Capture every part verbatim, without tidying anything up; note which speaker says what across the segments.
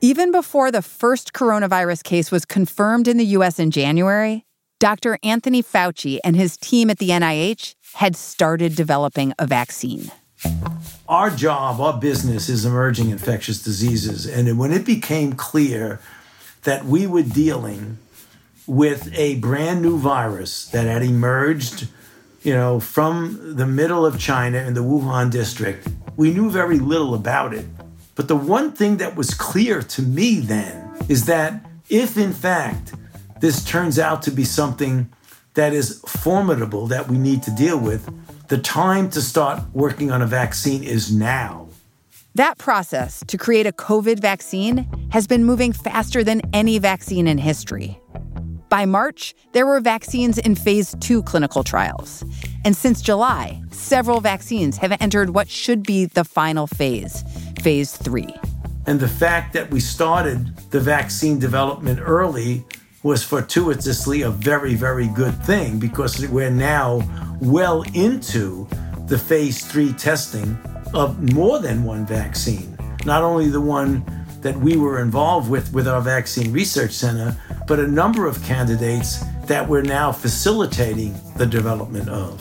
Speaker 1: Even before the first coronavirus case was confirmed in the U S in January, Doctor Anthony Fauci and his team at the N I H had started developing a vaccine.
Speaker 2: Our job, our business is emerging infectious diseases. And when it became clear that we were dealing with a brand new virus that had emerged, you know, from the middle of China in the Wuhan district, we knew very little about it. But the one thing that was clear to me then is that if, in fact, this turns out to be something that is formidable that we need to deal with, the time to start working on a vaccine is now.
Speaker 1: That process to create a COVID vaccine has been moving faster than any vaccine in history. By March, there were vaccines in phase two clinical trials. And since July, several vaccines have entered what should be the final phase, phase three.
Speaker 2: And the fact that we started the vaccine development early was fortuitously a very, very good thing, because we're now well into the phase three testing of more than one vaccine. Not only the one that we were involved with with our Vaccine Research Center, but a number of candidates that we're now facilitating the development of.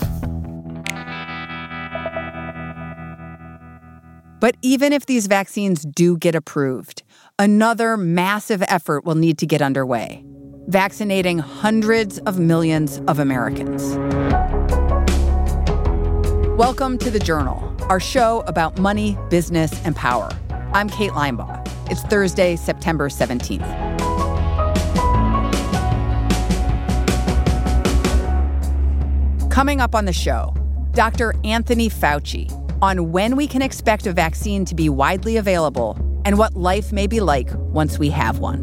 Speaker 1: But even if these vaccines do get approved, another massive effort will need to get underway, vaccinating hundreds of millions of Americans. Welcome to The Journal, our show about money, business, and power. I'm Kate Linebaugh. It's Thursday, September seventeenth. Coming up on the show, Doctor Anthony Fauci on when we can expect a vaccine to be widely available and what life may be like once we have one.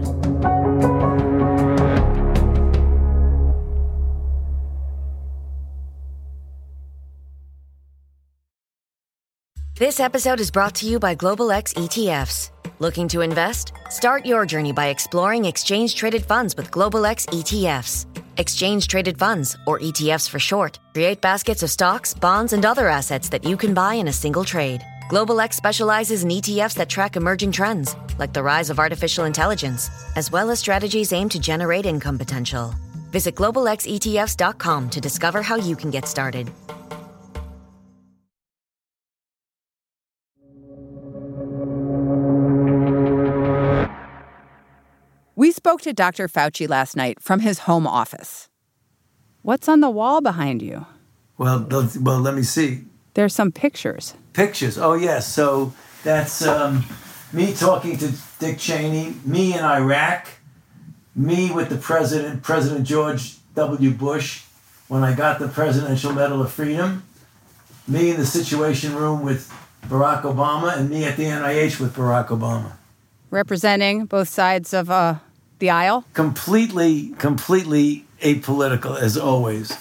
Speaker 3: This episode is brought to you by Global X E T Fs. Looking to invest? Start your journey by exploring exchange-traded funds with Global X E T Fs. Exchange-traded funds, or E T Fs for short, create baskets of stocks, bonds, and other assets that you can buy in a single trade. Global X specializes in E T Fs that track emerging trends, like the rise of artificial intelligence, as well as strategies aimed to generate income potential. Visit global x e t f s dot com to discover how you can get started.
Speaker 1: We spoke to Doctor Fauci last night from his home office. What's on the wall behind you?
Speaker 2: Well, well, let me see.
Speaker 1: There's some pictures.
Speaker 2: Pictures. Oh, yes. So that's um, me talking to Dick Cheney, me in Iraq, me with the president, President George W. Bush, when I got the Presidential Medal of Freedom, me in the Situation Room with Barack Obama, and me at the N I H with Barack Obama.
Speaker 1: Representing both sides of uh, the aisle?
Speaker 2: Completely, completely apolitical, as always.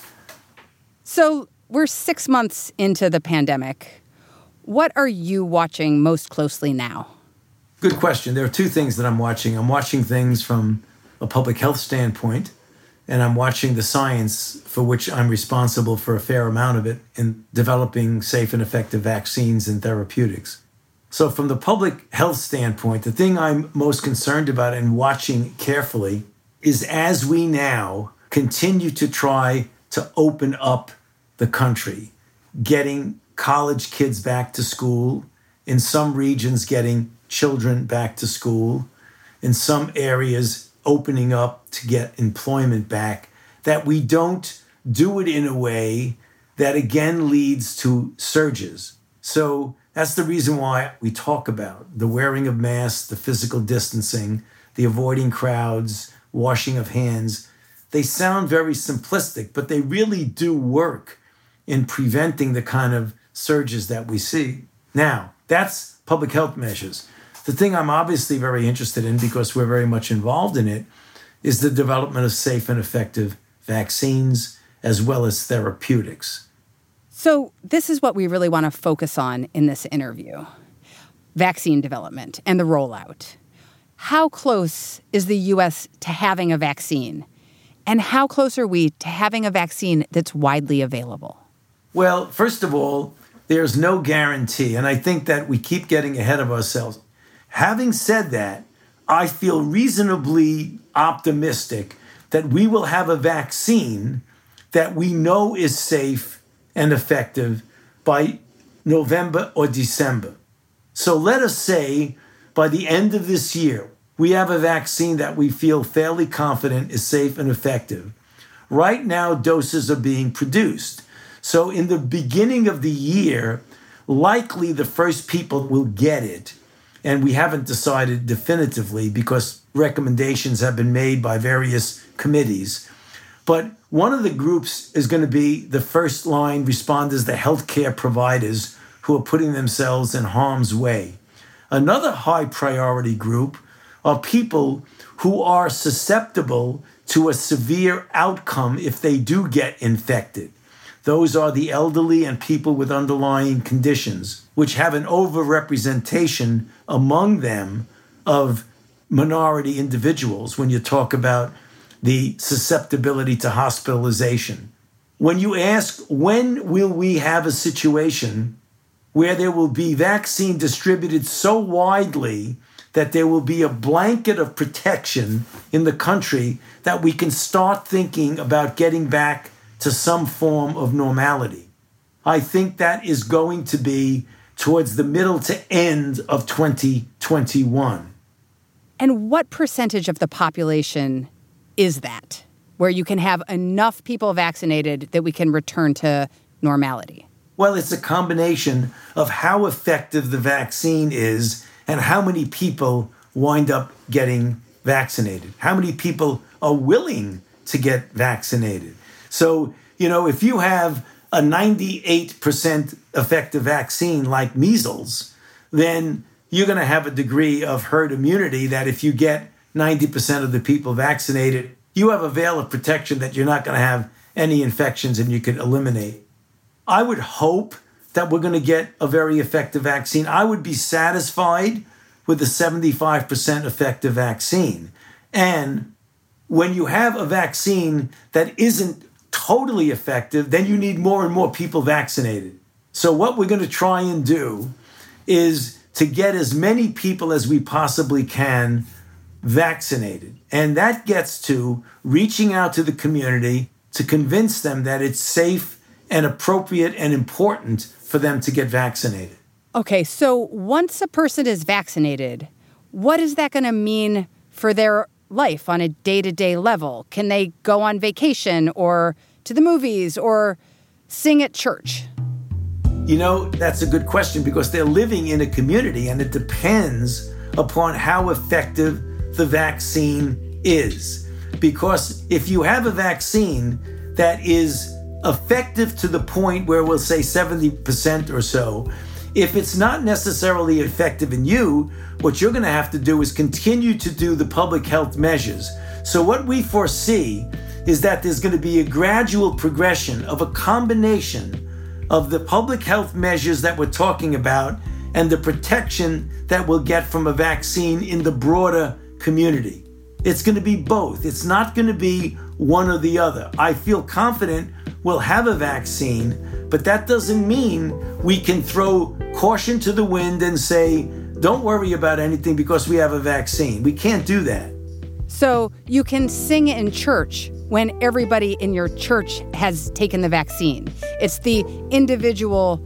Speaker 1: So we're six months into the pandemic. What are you watching most closely now?
Speaker 2: Good question. There are two things that I'm watching. I'm watching things from a public health standpoint, and I'm watching the science, for which I'm responsible for a fair amount of it, in developing safe and effective vaccines and therapeutics. So from the public health standpoint, the thing I'm most concerned about and watching carefully is, as we now continue to try to open up the country, getting college kids back to school, in some regions getting children back to school, in some areas opening up to get employment back, that we don't do it in a way that again leads to surges. So that's the reason why we talk about the wearing of masks, the physical distancing, the avoiding crowds, washing of hands. They sound very simplistic, but they really do work in preventing the kind of surges that we see. Now, that's public health measures. The thing I'm obviously very interested in, because we're very much involved in it, is the development of safe and effective vaccines as well as therapeutics.
Speaker 1: So this is what we really want to focus on in this interview: vaccine development and the rollout. How close is the U S to having a vaccine? And how close are we to having a vaccine that's widely available?
Speaker 2: Well, first of all, there's no guarantee. And I think that we keep getting ahead of ourselves. Having said that, I feel reasonably optimistic that we will have a vaccine that we know is safe and effective by November or December. So let us say by the end of this year, we have a vaccine that we feel fairly confident is safe and effective. Right now, doses are being produced. So in the beginning of the year, likely the first people will get it. And we haven't decided definitively because recommendations have been made by various committees. But one of the groups is going to be the first line responders, the healthcare providers who are putting themselves in harm's way. Another high priority group are people who are susceptible to a severe outcome if they do get infected. Those are the elderly and people with underlying conditions, which have an overrepresentation among them of minority individuals when you talk about the susceptibility to hospitalization. When you ask, when will we have a situation where there will be vaccine distributed so widely that there will be a blanket of protection in the country that we can start thinking about getting back to some form of normality? I think that is going to be towards the middle to end of twenty twenty-one.
Speaker 1: And what percentage of the population is that, where you can have enough people vaccinated that we can return to normality?
Speaker 2: Well, it's a combination of how effective the vaccine is and how many people wind up getting vaccinated. How many people are willing to get vaccinated? So, you know, if you have a ninety-eight percent effective vaccine like measles, then you're going to have a degree of herd immunity that if you get ninety percent of the people vaccinated, you have a veil of protection that you're not going to have any infections and you can eliminate. I would hope that we're going to get a very effective vaccine. I would be satisfied with a seventy-five percent effective vaccine. And when you have a vaccine that isn't totally effective, then you need more and more people vaccinated. So what we're going to try and do is to get as many people as we possibly can vaccinated. And that gets to reaching out to the community to convince them that it's safe and appropriate and important for them to get vaccinated.
Speaker 1: Okay, so once a person is vaccinated, what is that going to mean for their life on a day-to-day level? Can they go on vacation or to the movies or sing at church?
Speaker 2: You know, that's a good question because they're living in a community and it depends upon how effective the vaccine is. Because if you have a vaccine that is effective to the point where we'll say seventy percent or so, if it's not necessarily effective in you, what you're going to have to do is continue to do the public health measures. So what we foresee is that there's going to be a gradual progression of a combination of the public health measures that we're talking about and the protection that we'll get from a vaccine in the broader community. It's going to be both. It's not going to be one or the other. I feel confident we'll have a vaccine, but that doesn't mean we can throw caution to the wind and say, don't worry about anything because we have a vaccine. We can't do that.
Speaker 1: So you can sing in church when everybody in your church has taken the vaccine. It's the individual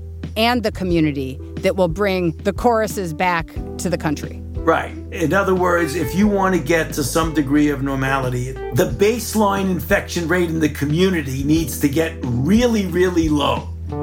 Speaker 1: and the community that will bring the choruses back to the country.
Speaker 2: Right. In other words, if you want to get to some degree of normality, the baseline infection rate in the community needs to get really, really low.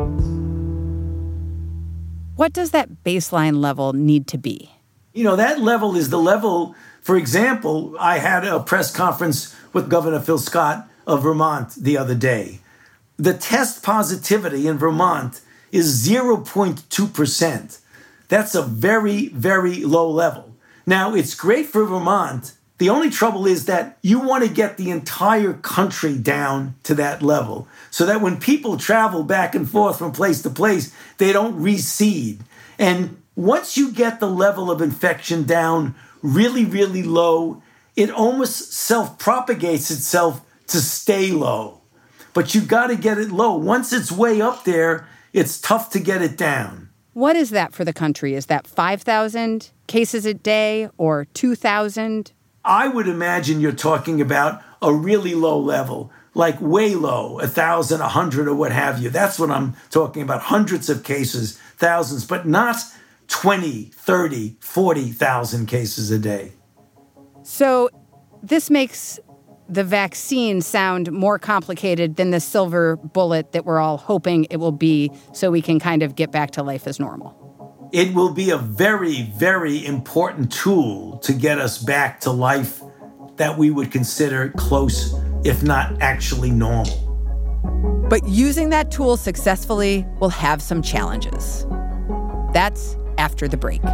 Speaker 1: What does that baseline level need to be?
Speaker 2: You know, that level is the level, for example, I had a press conference with Governor Phil Scott of Vermont the other day. The test positivity in Vermont is zero point two percent. That's a very, very low level. Now, it's great for Vermont. The only trouble is that you want to get the entire country down to that level so that when people travel back and forth from place to place, they don't recede. And once you get the level of infection down really, really low, it almost self-propagates itself to stay low. But you got to get it low. Once it's way up there, it's tough to get it down.
Speaker 1: What is that for the country? Is that five thousand cases a day or two thousand?
Speaker 2: I would imagine you're talking about a really low level, like way low, one thousand, one hundred, or what have you. That's what I'm talking about, hundreds of cases, thousands, but not twenty, thirty, forty thousand cases a day.
Speaker 1: So this makes the vaccine sound more complicated than the silver bullet that we're all hoping it will be so we can kind of get back to life as normal.
Speaker 2: It will be a very, very important tool to get us back to life that we would consider close, if not actually normal.
Speaker 1: But using that tool successfully will have some challenges. That's after the break.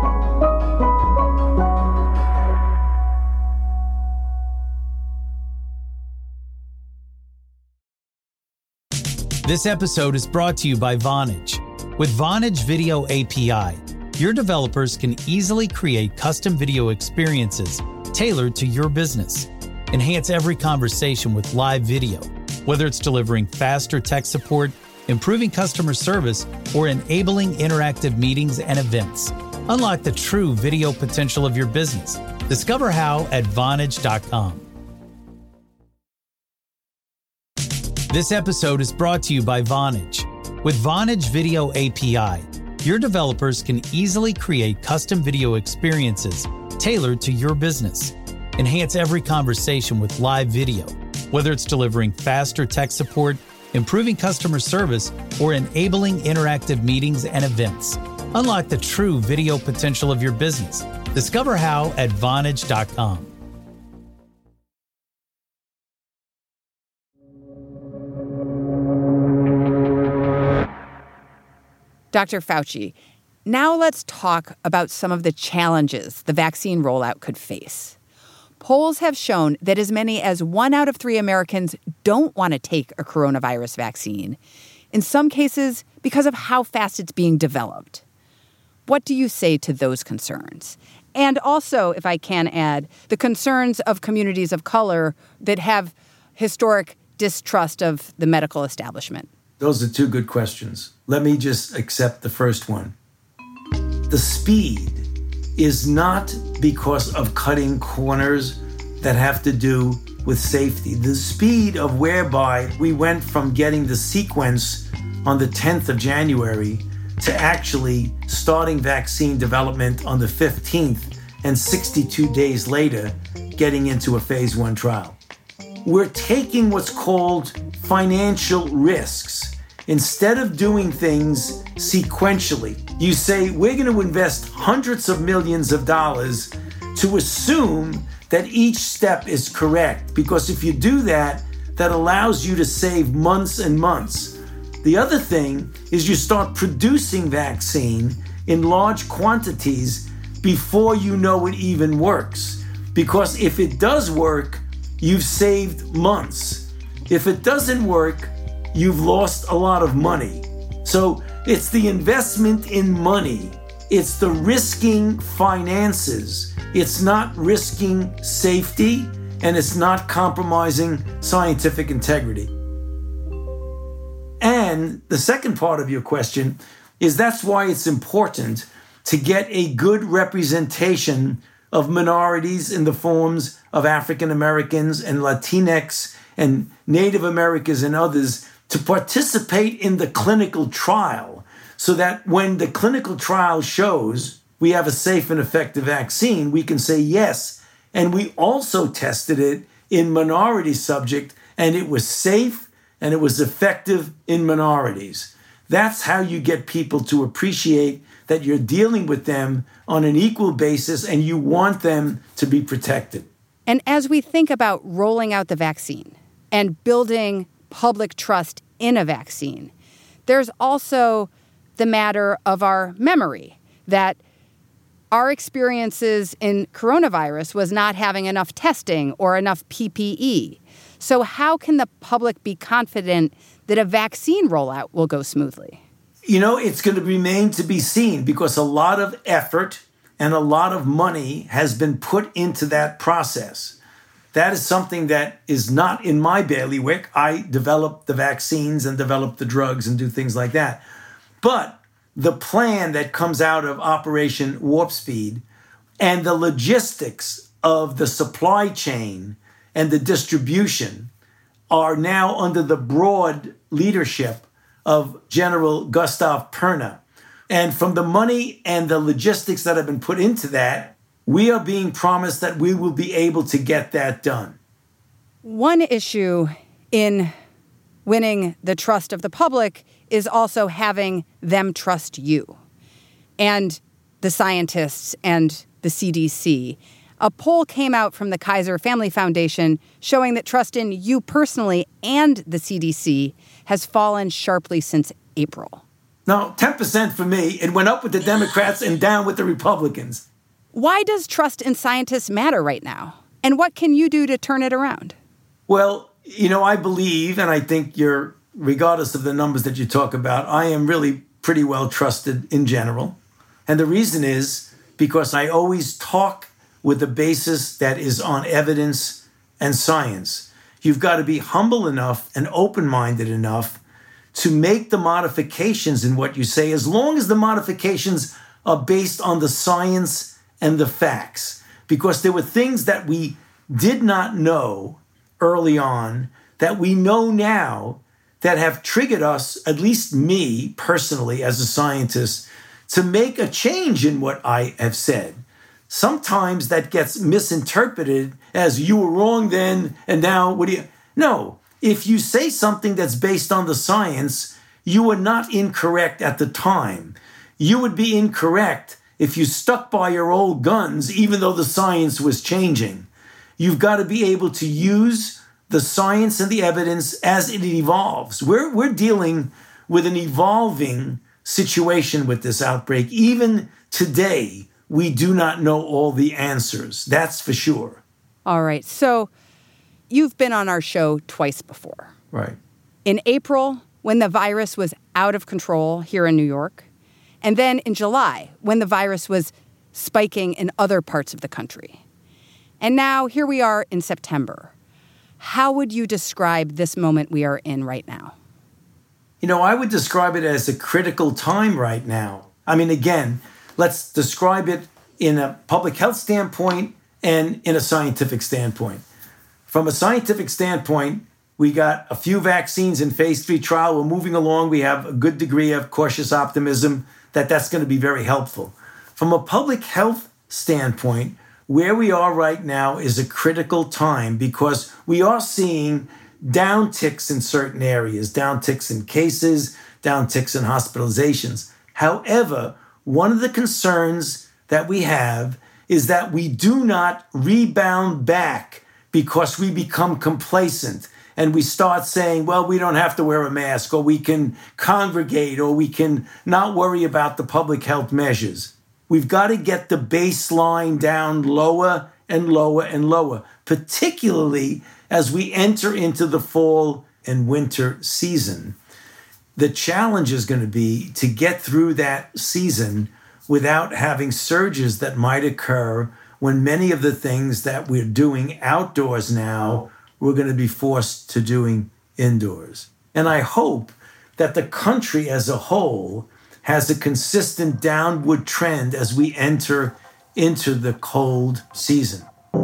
Speaker 4: This episode is brought to you by Vonage. With Vonage Video A P I, your developers can easily create custom video experiences tailored to your business. Enhance every conversation with live video, whether it's delivering faster tech support, improving customer service, or enabling interactive meetings and events. Unlock the true video potential of your business. Discover how at Vonage dot com. This episode is brought to you by Vonage. With Vonage Video A P I, your developers can easily create custom video experiences tailored to your business. Enhance every conversation with live video, whether it's delivering faster tech support, improving customer service, or enabling interactive meetings and events. Unlock the true video potential of your business. Discover how at Vonage dot com.
Speaker 1: Doctor Fauci, now let's talk about some of the challenges the vaccine rollout could face. Polls have shown that as many as one out of three Americans don't want to take a coronavirus vaccine, in some cases because of how fast it's being developed. What do you say to those concerns? And also, if I can add, the concerns of communities of color that have historic distrust of the medical establishment.
Speaker 2: Those are two good questions. Let me just accept the first one. The speed is not because of cutting corners that have to do with safety. The speed of whereby we went from getting the sequence on the tenth of January to actually starting vaccine development on the fifteenth and sixty-two days later getting into a phase one trial. We're taking what's called financial risks. Instead of doing things sequentially, you say, we're going to invest hundreds of millions of dollars to assume that each step is correct. Because if you do that, that allows you to save months and months. The other thing is you start producing vaccine in large quantities before you know it even works. Because if it does work, you've saved months. If it doesn't work, you've lost a lot of money. So it's the investment in money. It's the risking finances. It's not risking safety, and it's not compromising scientific integrity. And the second part of your question is that's why it's important to get a good representation of minorities in the forms of African Americans and Latinx and Native Americans and others to participate in the clinical trial so that when the clinical trial shows we have a safe and effective vaccine, we can say yes. And we also tested it in minority subject, and it was safe and it was effective in minorities. That's how you get people to appreciate that you're dealing with them on an equal basis and you want them to be protected.
Speaker 1: And as we think about rolling out the vaccine and building public trust in a vaccine, there's also the matter of our memory, that our experiences in coronavirus was not having enough testing or enough P P E. So how can the public be confident that a vaccine rollout will go smoothly?
Speaker 2: You know, it's going to remain to be seen because a lot of effort and a lot of money has been put into that process. That is something that is not in my bailiwick. I develop the vaccines and develop the drugs and do things like that. But the plan that comes out of Operation Warp Speed and the logistics of the supply chain and the distribution are now under the broad leadership of General Gustav Perna. And from the money and the logistics that have been put into that, we are being promised that we will be able to get that done.
Speaker 1: One issue in winning the trust of the public is also having them trust you and the scientists and the C D C. A poll came out from the Kaiser Family Foundation showing that trust in you personally and the C D C has fallen sharply since April.
Speaker 2: No, ten percent for me. It went up with the Democrats and down with the Republicans.
Speaker 1: Why does trust in scientists matter right now? And what can you do to turn it around?
Speaker 2: Well, you know, I believe, and I think you're, regardless of the numbers that you talk about, I am really pretty well trusted in general. And the reason is because I always talk with a basis that is on evidence and science. You've got to be humble enough and open-minded enough to make the modifications in what you say, as long as the modifications are based on the science and the facts. Because there were things that we did not know early on that we know now that have triggered us, at least me personally as a scientist, to make a change in what I have said. Sometimes that gets misinterpreted as you were wrong then, and now what do you... No, if you say something that's based on the science, you were not incorrect at the time. You would be incorrect if you stuck by your old guns, even though the science was changing. You've got to be able to use the science and the evidence as it evolves. We're, we're dealing with an evolving situation with this outbreak. Even today, we do not know all the answers. That's for sure.
Speaker 1: All right. So you've been on our show twice before.
Speaker 2: Right.
Speaker 1: In April, when the virus was out of control here in New York, and then in July, when the virus was spiking in other parts of the country. And now here we are in September. How would you describe this moment we are in right now?
Speaker 2: You know, I would describe it as a critical time right now. I mean, again, let's describe it in a public health standpoint and in a scientific standpoint. From a scientific standpoint, we got a few vaccines in phase three trial. We're moving along. We have a good degree of cautious optimism that that's going to be very helpful. From a public health standpoint, where we are right now is a critical time because we are seeing downticks in certain areas, downticks in cases, downticks in hospitalizations. However, one of the concerns that we have is that we do not rebound back because we become complacent and we start saying, well, we don't have to wear a mask, or we can congregate, or we can not worry about the public health measures. We've got to get the baseline down lower and lower and lower, particularly as we enter into the fall and winter season. The challenge is going to be to get through that season without having surges that might occur when many of the things that we're doing outdoors now, we're going to be forced to doing indoors. And I hope that the country as a whole has a consistent downward trend as we enter into the cold season.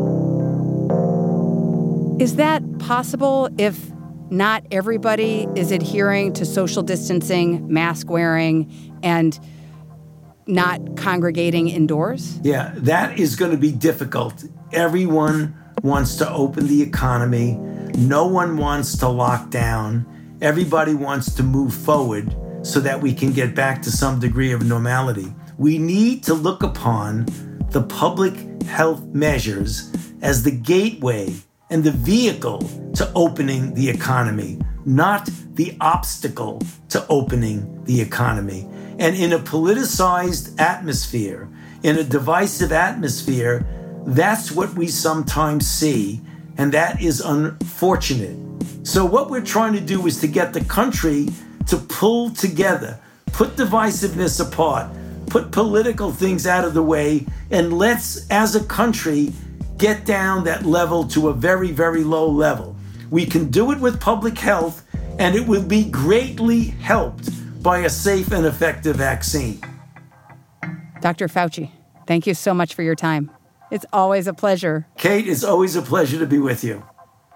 Speaker 1: Is that possible if not everybody is adhering to social distancing, mask wearing, and not congregating indoors?
Speaker 2: Yeah, that is going to be difficult. Everyone wants to open the economy. No one wants to lock down. Everybody wants to move forward so that we can get back to some degree of normality. We need to look upon the public health measures as the gateway and the vehicle to opening the economy, not the obstacle to opening the economy. And in a politicized atmosphere, in a divisive atmosphere, that's what we sometimes see, and that is unfortunate. So what we're trying to do is to get the country to pull together, put divisiveness apart, put political things out of the way, and let's, as a country, get down that level to a very, very low level. We can do it with public health, and it will be greatly helped by a safe and effective vaccine.
Speaker 1: Doctor Fauci, thank you so much for your time. It's always a pleasure.
Speaker 2: Kate, it's always a pleasure to be with you.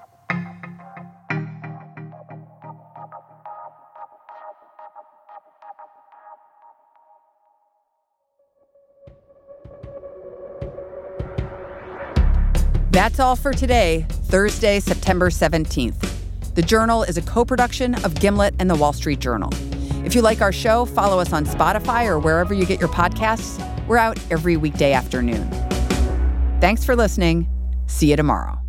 Speaker 1: That's all for today, Thursday, September seventeenth. The Journal is a co-production of Gimlet and The Wall Street Journal. If you like our show, follow us on Spotify or wherever you get your podcasts. We're out every weekday afternoon. Thanks for listening. See you tomorrow.